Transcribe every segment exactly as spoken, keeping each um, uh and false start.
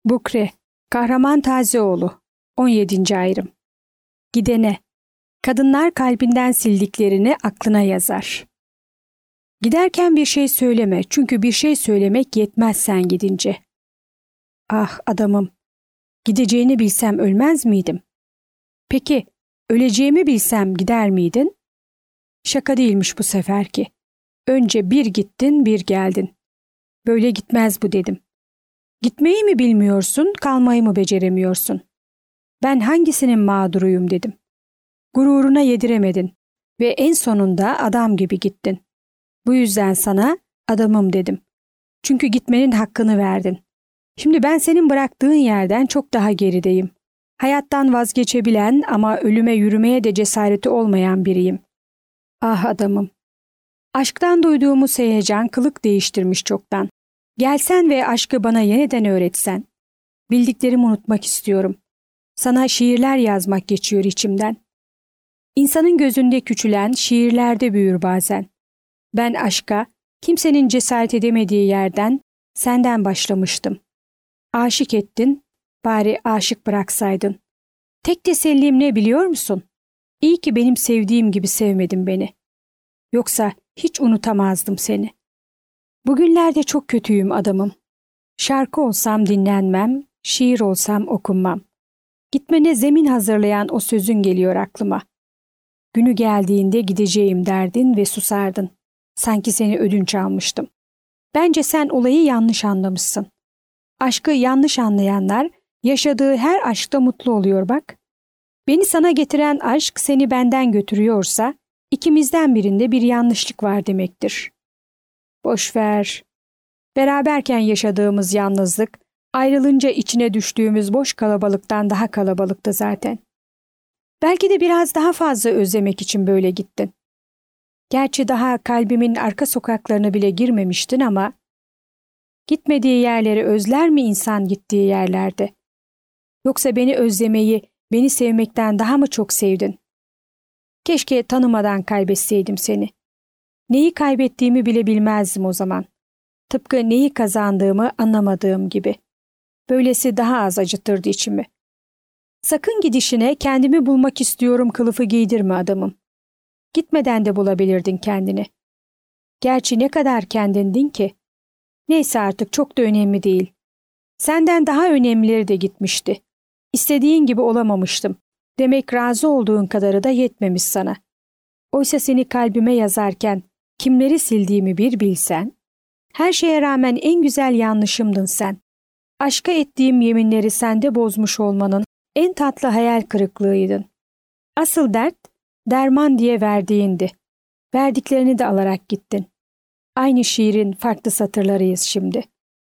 Bukre, Kahraman Tazeoğlu, on yedinci ayrım. Gidene, kadınlar kalbinden sildiklerini aklına yazar. Giderken bir şey söyleme, çünkü bir şey söylemek yetmez sen gidince. Ah adamım, gideceğini bilsem ölmez miydim? Peki, öleceğimi bilsem gider miydin? Şaka değilmiş bu seferki. Önce bir gittin, bir geldin. Böyle gitmez bu dedim. Gitmeyi mi bilmiyorsun, kalmayı mı beceremiyorsun? Ben hangisinin mağduruyum dedim. Gururuna yediremedin ve en sonunda adam gibi gittin. Bu yüzden sana adamım dedim. Çünkü gitmenin hakkını verdin. Şimdi ben senin bıraktığın yerden çok daha gerideyim. Hayattan vazgeçebilen ama ölüme yürümeye de cesareti olmayan biriyim. Ah adamım. Aşktan duyduğumuz heyecan kılık değiştirmiş çoktan. Gelsen ve aşkı bana yeniden öğretsen. Bildiklerimi unutmak istiyorum. Sana şiirler yazmak geçiyor içimden. İnsanın gözünde küçülen şiirlerde büyür bazen. Ben aşka, kimsenin cesaret edemediği yerden senden başlamıştım. Aşık ettin, bari aşık bıraksaydın. Tek tesellim ne biliyor musun? İyi ki benim sevdiğim gibi sevmedin beni. Yoksa hiç unutamazdım seni. Bugünlerde çok kötüyüm adamım. Şarkı olsam dinlenmem, şiir olsam okunmam. Gitmene zemin hazırlayan o sözün geliyor aklıma. Günü geldiğinde gideceğim derdin ve susardın. Sanki seni ödünç almıştım. Bence sen olayı yanlış anlamışsın. Aşkı yanlış anlayanlar yaşadığı her aşkta mutlu oluyor bak. Beni sana getiren aşk seni benden götürüyorsa ikimizden birinde bir yanlışlık var demektir. Boş ver. Beraberken yaşadığımız yalnızlık, ayrılınca içine düştüğümüz boş kalabalıktan daha kalabalıktı zaten. Belki de biraz daha fazla özlemek için böyle gittin. Gerçi daha kalbimin arka sokaklarına bile girmemiştin ama gitmediği yerleri özler mi insan gittiği yerlerde? Yoksa beni özlemeyi, beni sevmekten daha mı çok sevdin? Keşke tanımadan kaybetseydim seni. Neyi kaybettiğimi bile bilmezdim o zaman. Tıpkı neyi kazandığımı anlamadığım gibi. Böylesi daha az acıtırdı içimi. Sakın gidişine kendimi bulmak istiyorum kılıfı giydirme adamım. Gitmeden de bulabilirdin kendini. Gerçi ne kadar kendindin ki? Neyse artık çok da önemli değil. Senden daha önemlileri de gitmişti. İstediğin gibi olamamıştım. Demek razı olduğun kadarı da yetmemiş sana. Oysa seni kalbime yazarken kimleri sildiğimi bir bilsen, her şeye rağmen en güzel yanlışımdın sen. Aşka ettiğim yeminleri sende bozmuş olmanın en tatlı hayal kırıklığıydın. Asıl dert, derman diye verdiğindi. Verdiklerini de alarak gittin. Aynı şiirin farklı satırlarıyız şimdi.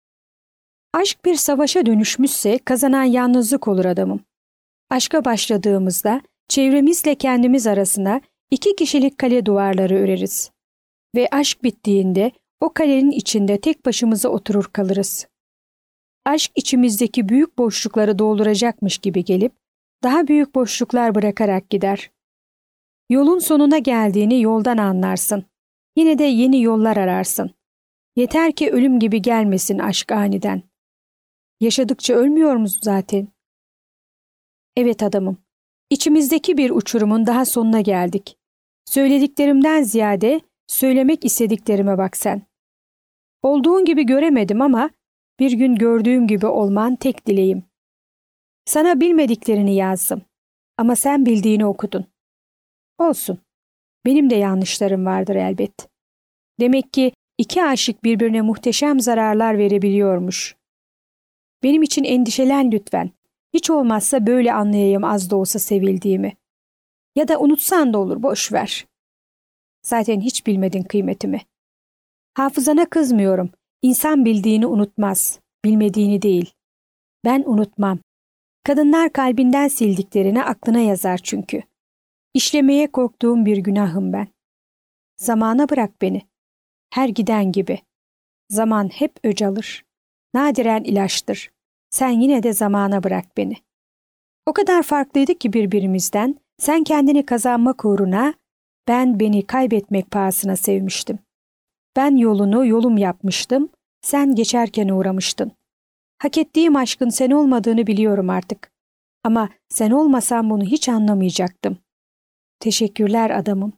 Aşk bir savaşa dönüşmüşse kazanan yalnızlık olur adamım. Aşka başladığımızda çevremizle kendimiz arasına iki kişilik kale duvarları öreriz. Ve aşk bittiğinde o kalenin içinde tek başımıza oturur kalırız. Aşk içimizdeki büyük boşlukları dolduracakmış gibi gelip daha büyük boşluklar bırakarak gider. Yolun sonuna geldiğini yoldan anlarsın. Yine de yeni yollar ararsın. Yeter ki ölüm gibi gelmesin aşk aniden. Yaşadıkça ölmüyor muyuz zaten? Evet adamım. İçimizdeki bir uçurumun daha sonuna geldik. Söylediklerimden ziyade söylemek istediklerime bak sen. Olduğun gibi göremedim ama bir gün gördüğüm gibi olman tek dileğim. Sana bilmediklerini yazdım. Ama sen bildiğini okudun. Olsun. Benim de yanlışlarım vardır elbet. Demek ki iki aşık birbirine muhteşem zararlar verebiliyormuş. Benim için endişelen lütfen. Hiç olmazsa böyle anlayayım az da olsa sevildiğimi. Ya da unutsan da olur, boş ver. Zaten hiç bilmedin kıymetimi. Hafızana kızmıyorum. İnsan bildiğini unutmaz, bilmediğini değil. Ben unutmam. Kadınlar kalbinden sildiklerini aklına yazar çünkü. İşlemeye korktuğum bir günahım ben. Zamana bırak beni. Her giden gibi. Zaman hep öc alır. Nadiren ilaçtır. Sen yine de zamana bırak beni. O kadar farklıydık ki birbirimizden, sen kendini kazanmak uğruna, ben beni kaybetmek pahasına sevmiştim. Ben yolunu yolum yapmıştım, sen geçerken uğramıştın. Hak ettiğim aşkın sen olmadığını biliyorum artık. Ama sen olmasan bunu hiç anlamayacaktım. Teşekkürler adamım.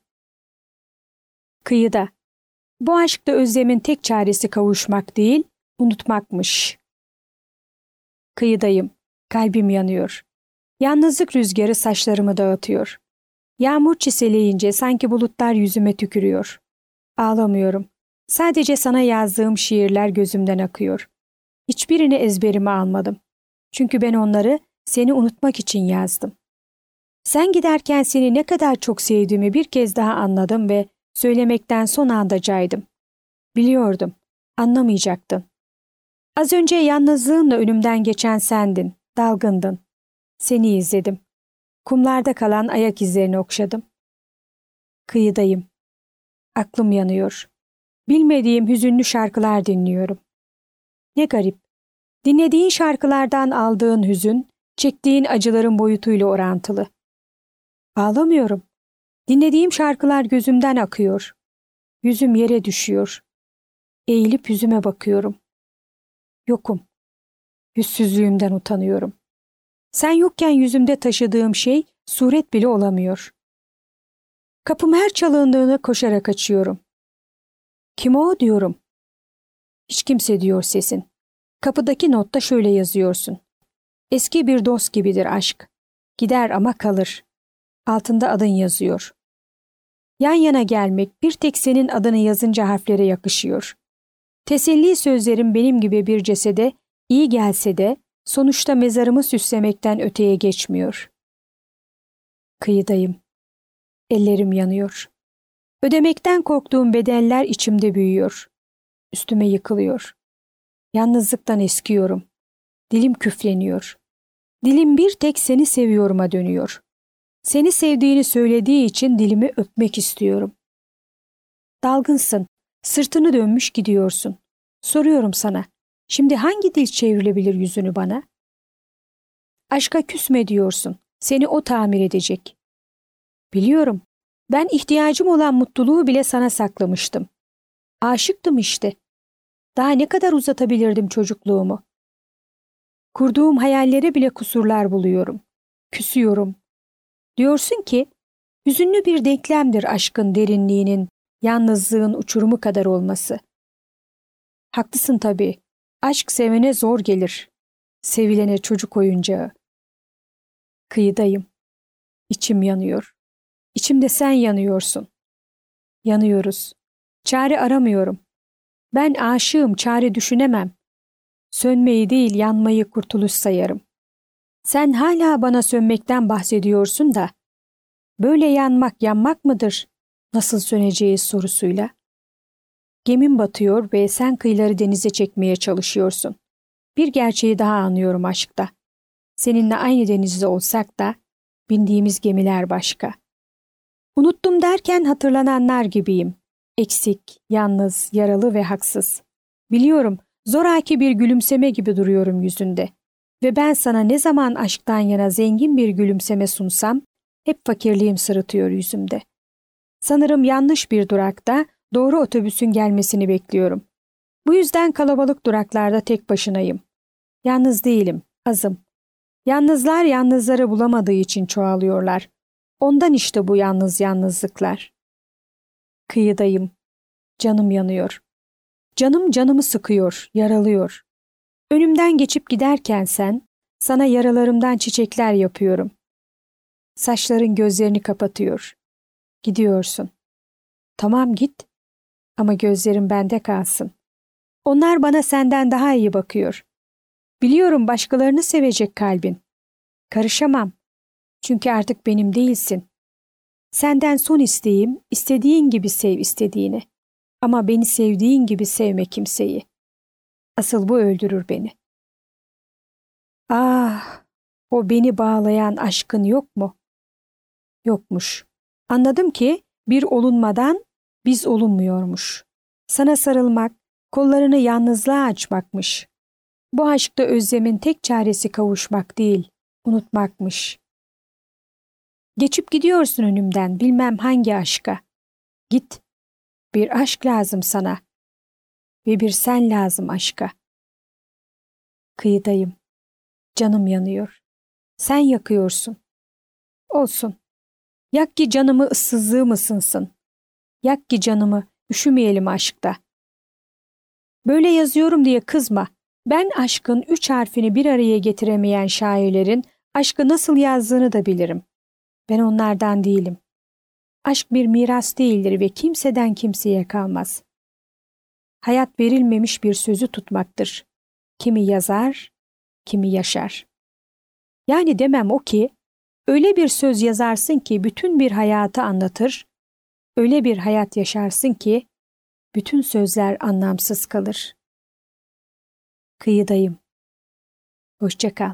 Kıyıda. Bu aşkta özlemin tek çaresi kavuşmak değil, unutmakmış. Kıyıdayım. Kalbim yanıyor. Yalnızlık rüzgarı saçlarımı dağıtıyor. Yağmur çiseleyince sanki bulutlar yüzüme tükürüyor. Ağlamıyorum. Sadece sana yazdığım şiirler gözümden akıyor. Hiçbirini ezberime almadım. Çünkü ben onları seni unutmak için yazdım. Sen giderken seni ne kadar çok sevdiğimi bir kez daha anladım ve söylemekten son anda caydım. Biliyordum. Anlamayacaktın. Az önce yalnızlığınla önümden geçen sendin. Dalgındın. Seni izledim. Kumlarda kalan ayak izlerini okşadım. Kıyıdayım. Aklım yanıyor. Bilmediğim hüzünlü şarkılar dinliyorum. Ne garip. Dinlediğin şarkılardan aldığın hüzün, çektiğin acıların boyutuyla orantılı. Ağlamıyorum. Dinlediğim şarkılar gözümden akıyor. Yüzüm yere düşüyor. Eğilip yüzüme bakıyorum. Yokum. Yüzsüzlüğümden utanıyorum. Sen yokken yüzümde taşıdığım şey suret bile olamıyor. Kapım her çalındığını koşarak açıyorum. Kim o diyorum. Hiç kimse diyor sesin. Kapıdaki notta şöyle yazıyorsun. Eski bir dost gibidir aşk. Gider ama kalır. Altında adın yazıyor. Yan yana gelmek bir tek senin adını yazınca harflere yakışıyor. Teselli sözlerim benim gibi bir cesede iyi gelse de sonuçta mezarımı süslemekten öteye geçmiyor. Kıyıdayım. Ellerim yanıyor. Ödemekten korktuğum bedeller içimde büyüyor. Üstüme yıkılıyor. Yalnızlıktan eskiyorum. Dilim küfleniyor. Dilim bir tek seni seviyorum'a dönüyor. Seni sevdiğini söylediği için dilimi öpmek istiyorum. Dalgınsın. Sırtını dönmüş gidiyorsun. Soruyorum sana. Şimdi hangi dil çevrilebilir yüzünü bana? Aşka küsme diyorsun. Seni o tamir edecek. Biliyorum. Ben ihtiyacım olan mutluluğu bile sana saklamıştım. Aşıktım işte. Daha ne kadar uzatabilirdim çocukluğumu? Kurduğum hayallere bile kusurlar buluyorum. Küsüyorum. Diyorsun ki, hüzünlü bir denklemdir aşkın derinliğinin, yalnızlığın uçurumu kadar olması. Haklısın tabii. Aşk sevene zor gelir. Sevilene çocuk oyuncağı. Kıyıdayım. İçim yanıyor. İçimde sen yanıyorsun. Yanıyoruz. Çare aramıyorum. Ben aşığım, çare düşünemem. Sönmeyi değil, yanmayı kurtuluş sayarım. Sen hala bana sönmekten bahsediyorsun da, böyle yanmak yanmak mıdır? Nasıl söneceğiz sorusuyla. Gemim batıyor ve sen kıyıları denize çekmeye çalışıyorsun. Bir gerçeği daha anlıyorum aşkta. Seninle aynı denizde olsak da, bindiğimiz gemiler başka. Unuttum derken hatırlananlar gibiyim. Eksik, yalnız, yaralı ve haksız. Biliyorum, zoraki bir gülümseme gibi duruyorum yüzünde. Ve ben sana ne zaman aşktan yana zengin bir gülümseme sunsam, hep fakirliğim sırıtıyor yüzümde. Sanırım yanlış bir durakta doğru otobüsün gelmesini bekliyorum. Bu yüzden kalabalık duraklarda tek başınayım. Yalnız değilim, azım. Yalnızlar yalnızları bulamadığı için çoğalıyorlar. Ondan işte bu yalnız yalnızlıklar. Kıyıdayım. Canım yanıyor. Canım canımı sıkıyor, yaralıyor. Önümden geçip giderken sen, sana yaralarımdan çiçekler yapıyorum. Saçların gözlerini kapatıyor. Gidiyorsun. Tamam git. Ama gözlerim bende kalsın. Onlar bana senden daha iyi bakıyor. Biliyorum başkalarını sevecek kalbin. Karışamam. Çünkü artık benim değilsin. Senden son isteğim, istediğin gibi sev istediğini. Ama beni sevdiğin gibi sevme kimseyi. Asıl bu öldürür beni. Ah, o beni bağlayan aşkın yok mu? Yokmuş. Anladım ki bir olunmadan biz olunmuyormuş. Sana sarılmak, kollarını yalnızlığa açmakmış. Bu aşkta özlemin tek çaresi kavuşmak değil, unutmakmış. Geçip gidiyorsun önümden bilmem hangi aşka. Git. Bir aşk lazım sana. Ve bir sen lazım aşka. Kıyıdayım. Canım yanıyor. Sen yakıyorsun. Olsun. Yak ki canımı ıssızlığım ısınsın. Yak ki canımı üşümeyelim aşkta. Böyle yazıyorum diye kızma. Ben aşkın üç harfini bir araya getiremeyen şairlerin aşkı nasıl yazdığını da bilirim. Ben onlardan değilim. Aşk bir miras değildir ve kimseden kimseye kalmaz. Hayat verilmemiş bir sözü tutmaktır. Kimi yazar, kimi yaşar. Yani demem o ki, öyle bir söz yazarsın ki bütün bir hayatı anlatır, öyle bir hayat yaşarsın ki bütün sözler anlamsız kalır. Kıyıdayım. Hoşça kal.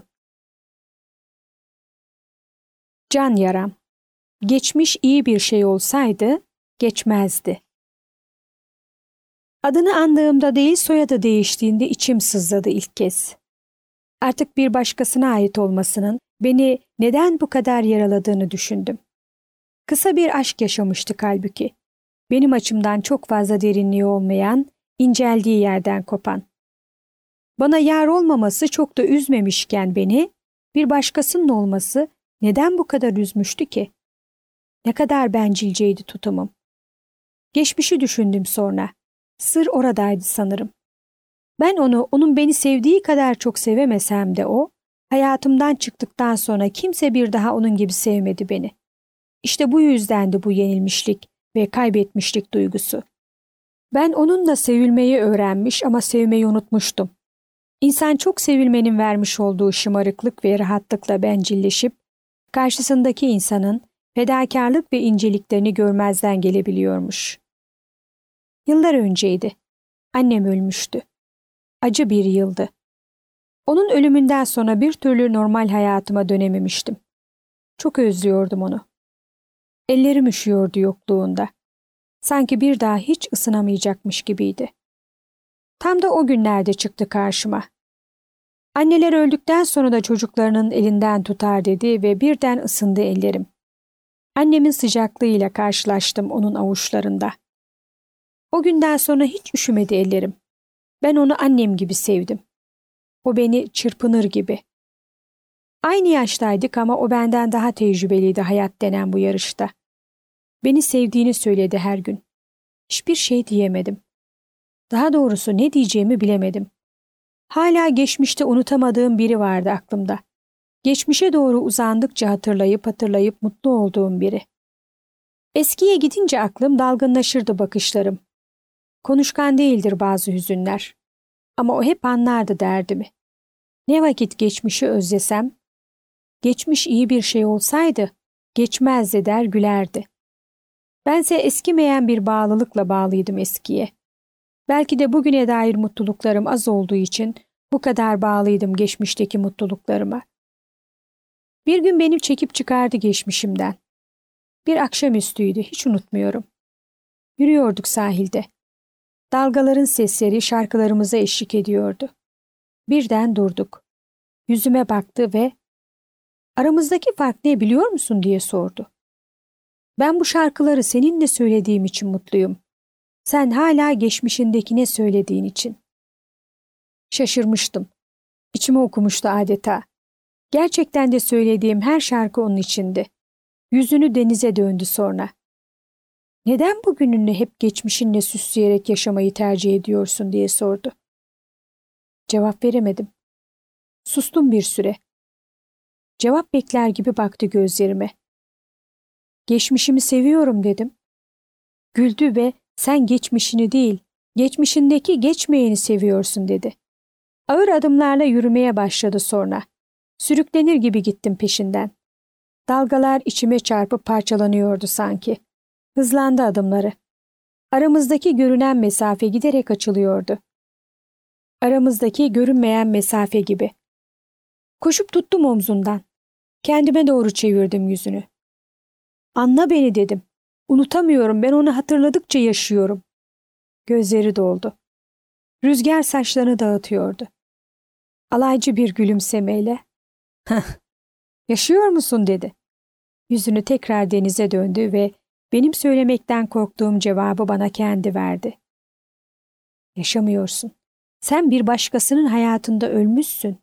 Can yaram. Geçmiş iyi bir şey olsaydı, geçmezdi. Adını andığımda değil, soyadı değiştiğinde içim sızladı ilk kez. Artık bir başkasına ait olmasının beni neden bu kadar yaraladığını düşündüm. Kısa bir aşk yaşamıştık halbuki. Benim açımdan çok fazla derinliği olmayan, inceldiği yerden kopan. Bana yar olmaması çok da üzmemişken beni, bir başkasının olması neden bu kadar üzmüştü ki? Ne kadar bencilceydi tutumum. Geçmişi düşündüm sonra. Sır oradaydı sanırım. Ben onu, onun beni sevdiği kadar çok sevemesem de o, hayatımdan çıktıktan sonra kimse bir daha onun gibi sevmedi beni. İşte bu yüzdendi bu yenilmişlik ve kaybetmişlik duygusu. Ben onunla sevilmeyi öğrenmiş ama sevmeyi unutmuştum. İnsan çok sevilmenin vermiş olduğu şımarıklık ve rahatlıkla bencilleşip, karşısındaki insanın fedakarlık ve inceliklerini görmezden gelebiliyormuş. Yıllar önceydi. Annem ölmüştü. Acı bir yıldı. Onun ölümünden sonra bir türlü normal hayatıma dönememiştim. Çok özlüyordum onu. Ellerim üşüyordu yokluğunda. Sanki bir daha hiç ısınamayacakmış gibiydi. Tam da o günlerde çıktı karşıma. Anneler öldükten sonra da çocuklarının elinden tutar dedi ve birden ısındı ellerim. Annemin sıcaklığıyla karşılaştım onun avuçlarında. O günden sonra hiç üşümedi ellerim. Ben onu annem gibi sevdim. O beni çırpınır gibi. Aynı yaştaydık ama o benden daha tecrübeliydi hayat denen bu yarışta. Beni sevdiğini söyledi her gün. Hiçbir şey diyemedim. Daha doğrusu ne diyeceğimi bilemedim. Hala geçmişte unutamadığım biri vardı aklımda. Geçmişe doğru uzandıkça hatırlayıp hatırlayıp mutlu olduğum biri. Eskiye gidince aklım dalgınlaşırdı bakışlarım. Konuşkan değildir bazı hüzünler. Ama o hep anlardı derdimi. Ne vakit geçmişi özlesem, geçmiş iyi bir şey olsaydı, geçmezdi der gülerdi. Bense eskimeyen bir bağlılıkla bağlıydım eskiye. Belki de bugüne dair mutluluklarım az olduğu için bu kadar bağlıydım geçmişteki mutluluklarıma. Bir gün beni çekip çıkardı geçmişimden. Bir akşamüstüydü, hiç unutmuyorum. Yürüyorduk sahilde. Dalgaların sesleri şarkılarımıza eşlik ediyordu. Birden durduk. Yüzüme baktı ve "Aramızdaki fark ne biliyor musun?" diye sordu. "Ben bu şarkıları seninle söylediğim için mutluyum. Sen hala geçmişindekine söylediğin için." Şaşırmıştım. İçime okumuştu adeta. Gerçekten de söylediğim her şarkı onun içindi. Yüzünü denize döndü sonra. "Neden bugününü hep geçmişinle süsleyerek yaşamayı tercih ediyorsun?" diye sordu. Cevap veremedim. Sustum bir süre. Cevap bekler gibi baktı gözlerime. "Geçmişimi seviyorum," dedim. Güldü ve "Sen geçmişini değil, geçmişindeki geçmeyeni seviyorsun," dedi. Ağır adımlarla yürümeye başladı sonra. Sürüklenir gibi gittim peşinden. Dalgalar içime çarpıp parçalanıyordu sanki. Hızlandı adımları. Aramızdaki görünen mesafe giderek açılıyordu. Aramızdaki görünmeyen mesafe gibi. Koşup tuttum omzundan. Kendime doğru çevirdim yüzünü. "Anla beni," dedim. "Unutamıyorum, ben onu hatırladıkça yaşıyorum." Gözleri doldu. Rüzgar saçlarını dağıtıyordu. Alaycı bir gülümsemeyle "Hah, yaşıyor musun?" dedi. Yüzünü tekrar denize döndü ve benim söylemekten korktuğum cevabı bana kendi verdi. "Yaşamıyorsun. Sen bir başkasının hayatında ölmüşsün.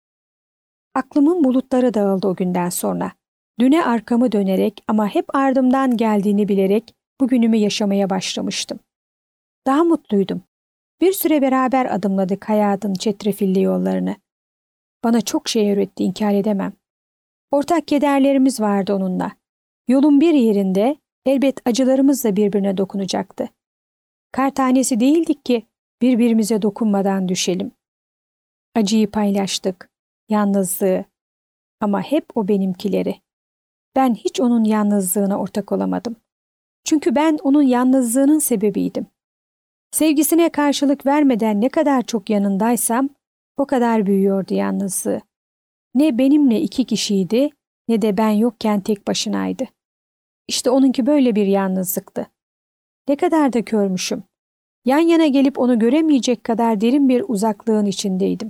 Aklımın bulutları dağıldı o günden sonra. Düne arkamı dönerek ama hep ardımdan geldiğini bilerek bugünümü yaşamaya başlamıştım. Daha mutluydum. Bir süre beraber adımladık hayatın çetrefilli yollarını. Bana çok şey öğretti, inkar edemem. Ortak kederlerimiz vardı onunla. Yolun bir yerinde elbet acılarımız da birbirine dokunacaktı. Kar tanesi değildik ki birbirimize dokunmadan düşelim. Acıyı paylaştık, yalnızlığı. Ama hep o benimkileri. Ben hiç onun yalnızlığına ortak olamadım. Çünkü ben onun yalnızlığının sebebiydim. Sevgisine karşılık vermeden ne kadar çok yanındaysam o kadar büyüyordu yalnızlığı. Ne benimle iki kişiydi ne de ben yokken tek başınaydı. İşte onunki böyle bir yalnızlıktı. Ne kadar da körmüşüm. Yan yana gelip onu göremeyecek kadar derin bir uzaklığın içindeydim.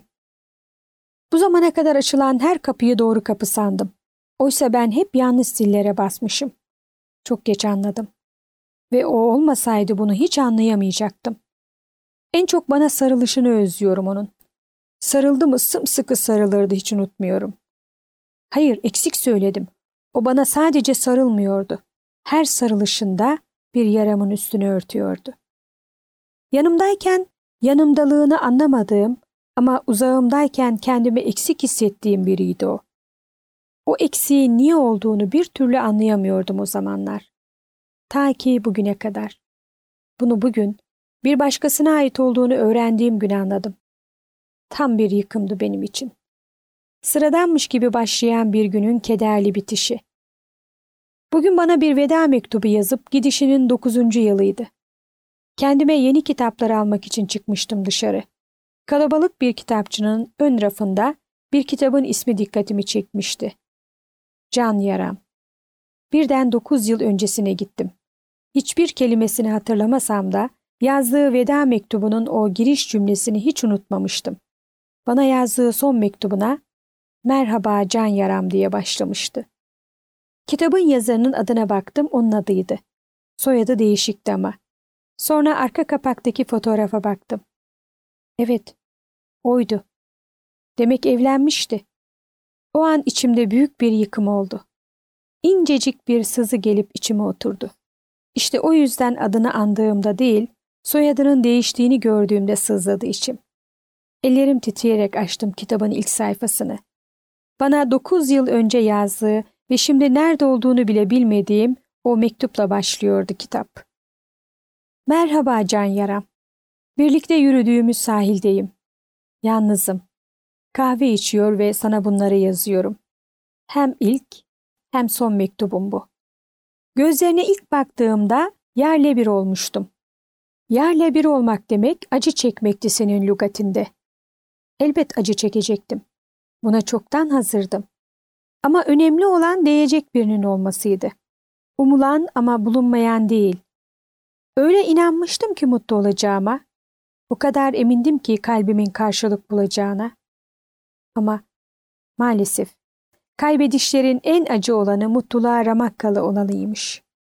Bu zamana kadar açılan her kapıyı doğru kapı sandım. Oysa ben hep yanlış zillere basmışım. Çok geç anladım. Ve o olmasaydı bunu hiç anlayamayacaktım. En çok bana sarılışını özlüyorum onun. Sarıldı mı sımsıkı sarılırdı, hiç unutmuyorum. Hayır, eksik söyledim. O bana sadece sarılmıyordu. Her sarılışında bir yaramın üstünü örtüyordu. Yanımdayken yanımdalığını anlamadığım ama uzağımdayken kendimi eksik hissettiğim biriydi o. O eksiğin niye olduğunu bir türlü anlayamıyordum o zamanlar. Ta ki bugüne kadar. Bunu bugün bir başkasına ait olduğunu öğrendiğim gün anladım. Tam bir yıkımdı benim için. Sıradanmış gibi başlayan bir günün kederli bitişi. Bugün bana bir veda mektubu yazıp gidişinin dokuzuncu yılıydı. Kendime yeni kitaplar almak için çıkmıştım dışarı. Kalabalık bir kitapçının ön rafında bir kitabın ismi dikkatimi çekmişti. Can Yaram. Birden dokuz yıl öncesine gittim. Hiçbir kelimesini hatırlamasam da yazdığı veda mektubunun o giriş cümlesini hiç unutmamıştım. Bana yazdığı son mektubuna "Merhaba Can Yaram" diye başlamıştı. Kitabın yazarının adına baktım, onun adıydı. Soyadı değişikti ama. Sonra arka kapaktaki fotoğrafa baktım. Evet, oydu. Demek evlenmişti. O an içimde büyük bir yıkım oldu. İncecik bir sızı gelip içime oturdu. İşte o yüzden adını andığımda değil, soyadının değiştiğini gördüğümde sızladı içim. Ellerim titreyerek açtım kitabın ilk sayfasını. Bana dokuz yıl önce yazdığı ve şimdi nerede olduğunu bile bilmediğim o mektupla başlıyordu kitap. Merhaba Can Yaram. Birlikte yürüdüğümüz sahildeyim. Yalnızım. Kahve içiyor ve sana bunları yazıyorum. Hem ilk hem son mektubum bu. Gözlerine ilk baktığımda yerle bir olmuştum. Yerle bir olmak demek acı çekmekti senin lügatinde. Elbet acı çekecektim. Buna çoktan hazırdım. Ama önemli olan değecek birinin olmasıydı. Umulan ama bulunmayan değil. Öyle inanmıştım ki mutlu olacağıma. O kadar emindim ki kalbimin karşılık bulacağına. Ama maalesef kaybedişlerin en acı olanı mutluluğa ramak kalı olanıymış.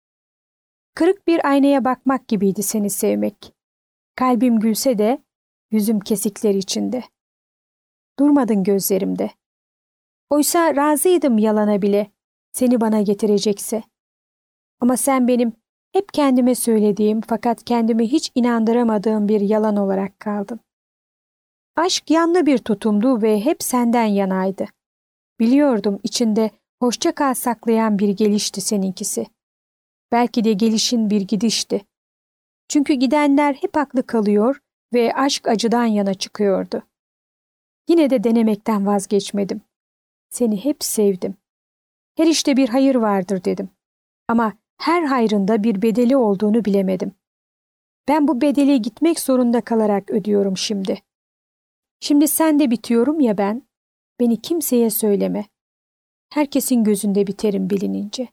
Kırık bir aynaya bakmak gibiydi seni sevmek. Kalbim gülse de yüzüm kesikler içinde. Durmadın gözlerimde. Oysa razıydım yalana bile, seni bana getirecekse. Ama sen benim hep kendime söylediğim fakat kendimi hiç inandıramadığım bir yalan olarak kaldın. Aşk yanlı bir tutumdu ve hep senden yanaydı. Biliyordum içinde hoşça kal saklayan bir gelişti seninkisi. Belki de gelişin bir gidişti. Çünkü gidenler hep haklı kalıyor ve aşk acıdan yana çıkıyordu. Yine de denemekten vazgeçmedim. Seni hep sevdim. Her işte bir hayır vardır dedim. Ama her hayrında bir bedeli olduğunu bilemedim. Ben bu bedeli gitmek zorunda kalarak ödüyorum şimdi. Şimdi sen de bitiyorum ya ben. Beni kimseye söyleme. Herkesin gözünde biterim bilinince.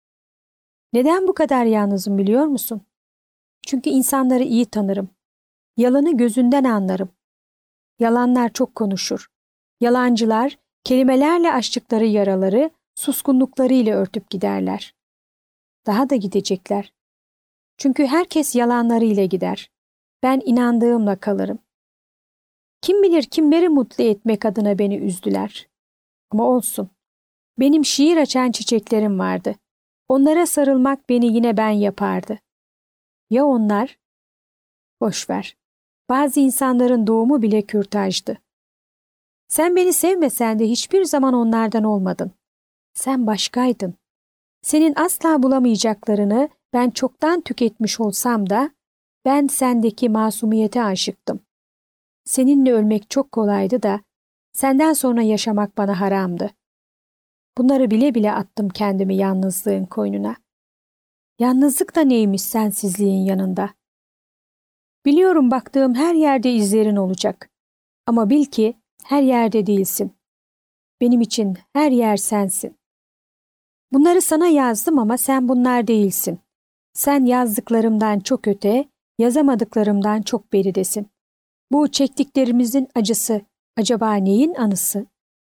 Neden bu kadar yalnızım biliyor musun? Çünkü insanları iyi tanırım. Yalanı gözünden anlarım. Yalanlar çok konuşur. Yalancılar kelimelerle açtıkları yaraları suskunluklarıyla örtüp giderler. Daha da gidecekler. Çünkü herkes yalanlarıyla gider. Ben inandığımla kalırım. Kim bilir kimleri mutlu etmek adına beni üzdüler. Ama olsun. Benim şiir açan çiçeklerim vardı. Onlara sarılmak beni yine ben yapardı. Ya onlar? Boş ver. Bazı insanların doğumu bile kürtajdı. Sen beni sevmesen de hiçbir zaman onlardan olmadın. Sen başkaydın. Senin asla bulamayacaklarını ben çoktan tüketmiş olsam da ben sendeki masumiyete aşıktım. Seninle ölmek çok kolaydı da senden sonra yaşamak bana haramdı. Bunları bile bile attım kendimi yalnızlığın koynuna. Yalnızlık da neymiş sensizliğin yanında? Biliyorum baktığım her yerde izlerin olacak. Ama bil ki her yerde değilsin. Benim için her yer sensin. Bunları sana yazdım ama sen bunlar değilsin. Sen yazdıklarımdan çok öte, yazamadıklarımdan çok beridesin. Bu çektiklerimizin acısı acaba neyin anısı?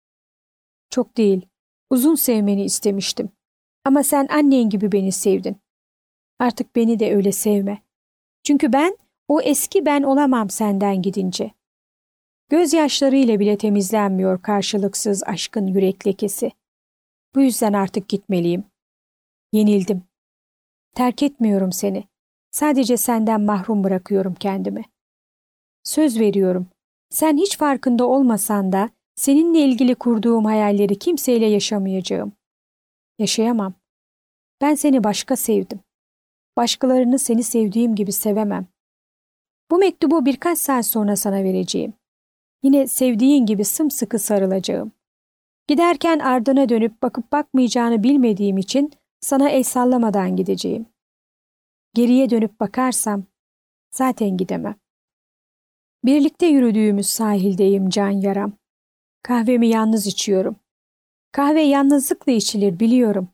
Çok değil, uzun sevmeni istemiştim. Ama sen annen gibi beni sevdin. Artık beni de öyle sevme. Çünkü ben o eski ben olamam senden gidince. Gözyaşlarıyla bile temizlenmiyor karşılıksız aşkın yürek lekesi. Bu yüzden artık gitmeliyim. Yenildim. Terk etmiyorum seni. Sadece senden mahrum bırakıyorum kendimi. Söz veriyorum. Sen hiç farkında olmasan da seninle ilgili kurduğum hayalleri kimseyle yaşamayacağım. Yaşayamam. Ben seni başka sevdim. Başkalarını seni sevdiğim gibi sevemem. Bu mektubu birkaç saat sonra sana vereceğim. Yine sevdiğin gibi sımsıkı sarılacağım. Giderken ardına dönüp bakıp bakmayacağını bilmediğim için sana el sallamadan gideceğim. Geriye dönüp bakarsam zaten gidemem. Birlikte yürüdüğümüz sahildeyim can yaram. Kahvemi yalnız içiyorum. Kahve yalnızlıkla içilir biliyorum.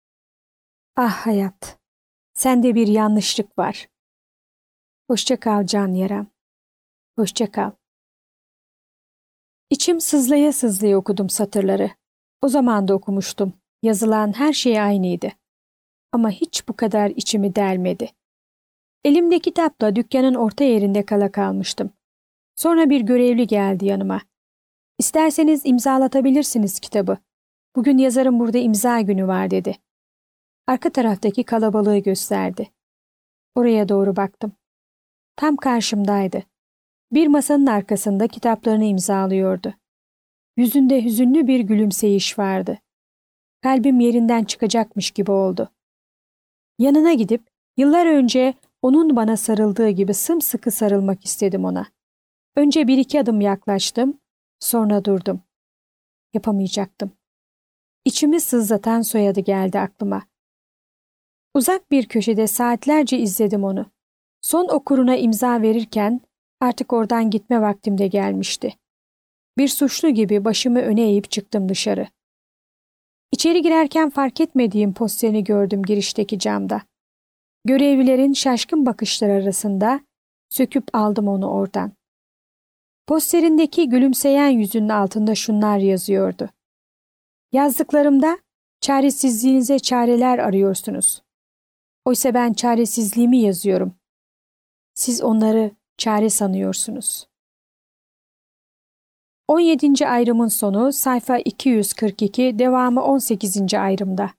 Ah hayat, sende bir yanlışlık var. Hoşça kal can yaram. Hoşça kal. İçim sızlaya sızlaya okudum satırları. O zaman da okumuştum. Yazılan her şey aynıydı. Ama hiç bu kadar içimi delmedi. Elimde kitapla dükkanın orta yerinde kala kalmıştım. Sonra bir görevli geldi yanıma. İsterseniz imzalatabilirsiniz kitabı. Bugün yazarın burada imza günü var dedi. Arka taraftaki kalabalığı gösterdi. Oraya doğru baktım. Tam karşımdaydı. Bir masanın arkasında kitaplarını imzalıyordu. Yüzünde hüzünlü bir gülümseyiş vardı. Kalbim yerinden çıkacakmış gibi oldu. Yanına gidip yıllar önce onun bana sarıldığı gibi sımsıkı sarılmak istedim ona. Önce bir iki adım yaklaştım, sonra durdum. Yapamayacaktım. İçimi sızlatan soyadı geldi aklıma. Uzak bir köşede saatlerce izledim onu. Son okuruna imza verirken artık oradan gitme vaktim de gelmişti. Bir suçlu gibi başımı öne eğip çıktım dışarı. İçeri girerken fark etmediğim posterini gördüm girişteki camda. Görevlilerin şaşkın bakışları arasında söküp aldım onu oradan. Posterindeki gülümseyen yüzünün altında şunlar yazıyordu. Yazdıklarımda çaresizliğinize çareler arıyorsunuz. Oysa ben çaresizliğimi yazıyorum. Siz onları çare sanıyorsunuz. on yedinci ayrımın sonu sayfa iki yüz kırk iki, devamı on sekizinci ayrımda.